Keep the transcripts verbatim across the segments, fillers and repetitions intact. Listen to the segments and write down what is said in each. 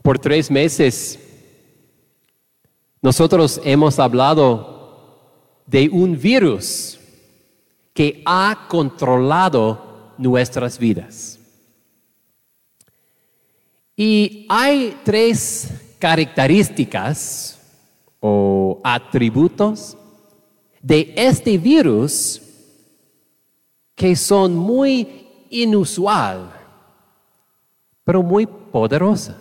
Por tres meses, nosotros hemos hablado de un virus que ha controlado nuestras vidas. Y hay tres características o atributos de este virus que son muy inusual, pero muy poderosa.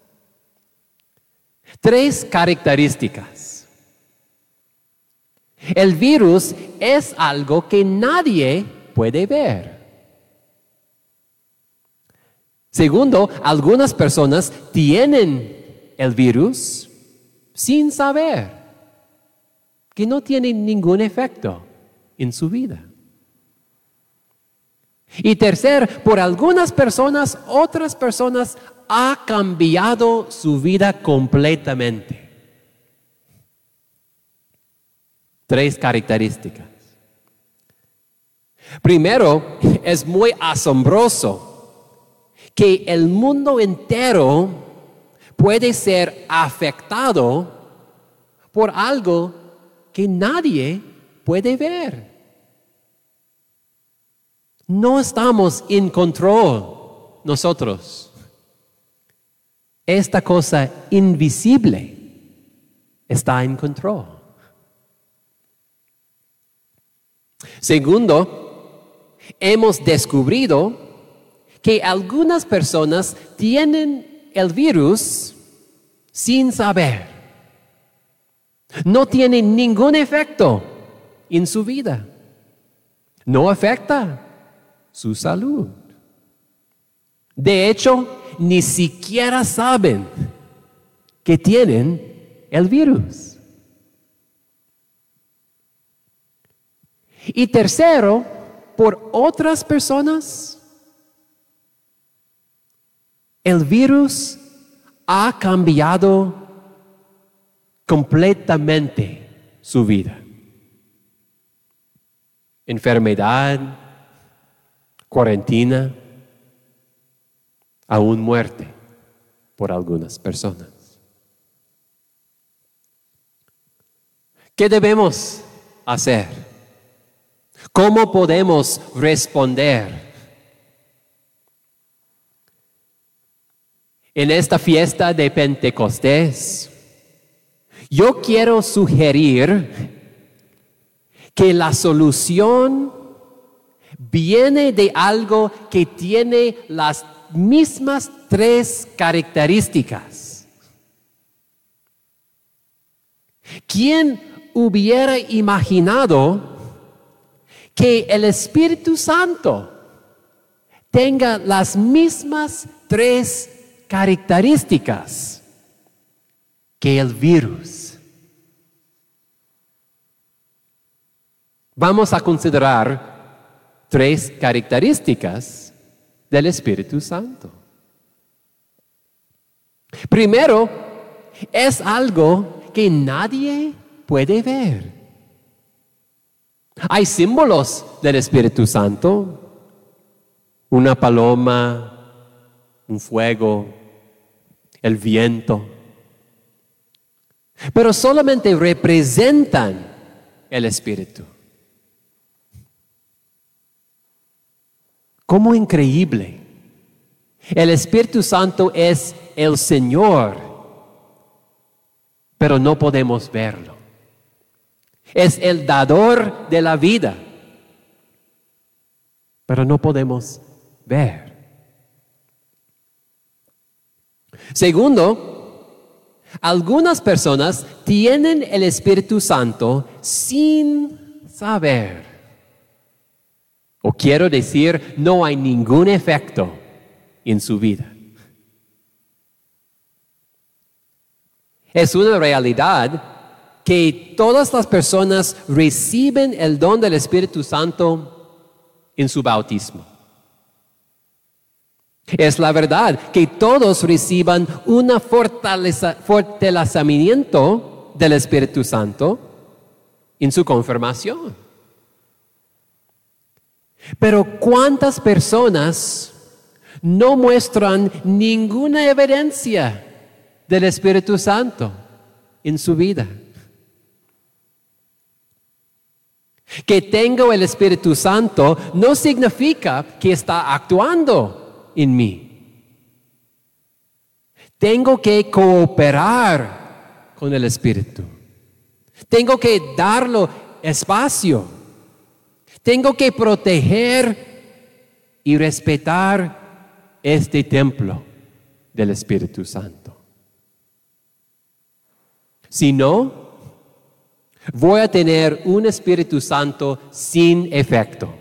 Tres características. El virus es algo que nadie puede ver. Segundo, algunas personas tienen el virus sin saber que no tiene ningún efecto en su vida. Y tercero, por algunas personas, otras personas ha cambiado su vida completamente. Tres características. Primero, es muy asombroso que el mundo entero puede ser afectado por algo que nadie puede ver. No estamos en control nosotros. Esta cosa invisible está en control. Segundo, hemos descubierto que algunas personas tienen el virus sin saber. No tiene ningún efecto en su vida. No afecta su salud. De hecho, ni siquiera saben que tienen el virus. Y tercero, por otras personas, el virus ha cambiado completamente su vida. Enfermedad, cuarentena, aún muerte por algunas personas. ¿Qué debemos hacer? ¿Cómo podemos responder? En esta fiesta de Pentecostés, yo quiero sugerir que la solución viene de algo que tiene las mismas tres características. ¿Quién hubiera imaginado que el Espíritu Santo tenga las mismas tres características que el virus? Vamos a considerar tres características del Espíritu Santo. Primero, es algo que nadie puede ver. Hay símbolos del Espíritu Santo: una paloma, un fuego, el viento. Pero solamente representan el Espíritu. ¡Cómo increíble! El Espíritu Santo es el Señor, pero no podemos verlo. Es el dador de la vida, pero no podemos ver. Segundo, algunas personas tienen el Espíritu Santo sin saber. O quiero decir, no hay ningún efecto en su vida. Es una realidad que todas las personas reciben el don del Espíritu Santo en su bautismo. Es la verdad que todos reciban un fortalecimiento del Espíritu Santo en su confirmación. Pero ¿cuántas personas no muestran ninguna evidencia del Espíritu Santo en su vida. Que tengo el Espíritu Santo no significa que está actuando en mí. Tengo que cooperar con el Espíritu. Tengo que darlo espacio. Tengo que proteger y respetar este templo del Espíritu Santo. Si no, voy a tener un Espíritu Santo sin efecto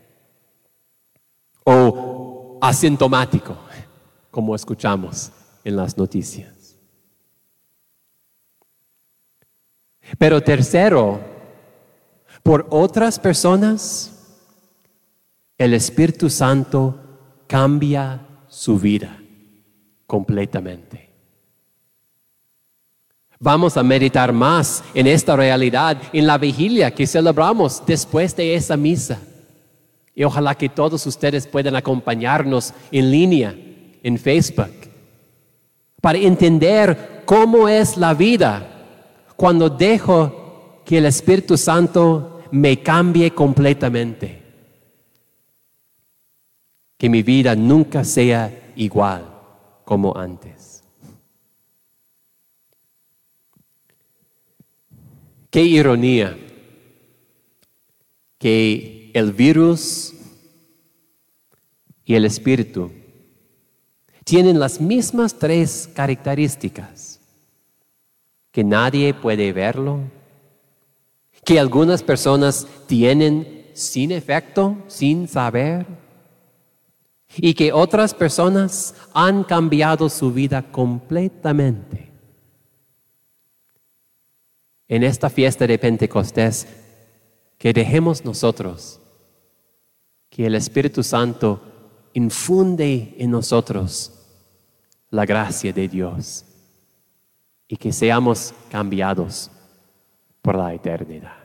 o asintomático, como escuchamos en las noticias. Pero tercero, por otras personas, el Espíritu Santo cambia su vida completamente. Vamos a meditar más en esta realidad en la vigilia que celebramos después de esa misa. Y ojalá que todos ustedes puedan acompañarnos en línea, en Facebook, para entender cómo es la vida cuando dejo que el Espíritu Santo me cambie completamente. Que mi vida nunca sea igual como antes. Qué ironía que el virus y el espíritu tienen las mismas tres características: que nadie puede verlo, que algunas personas tienen sin efecto, sin saber, y que otras personas han cambiado su vida completamente. En esta fiesta de Pentecostés, que dejemos nosotros que el Espíritu Santo infunde en nosotros la gracia de Dios y que seamos cambiados por la eternidad.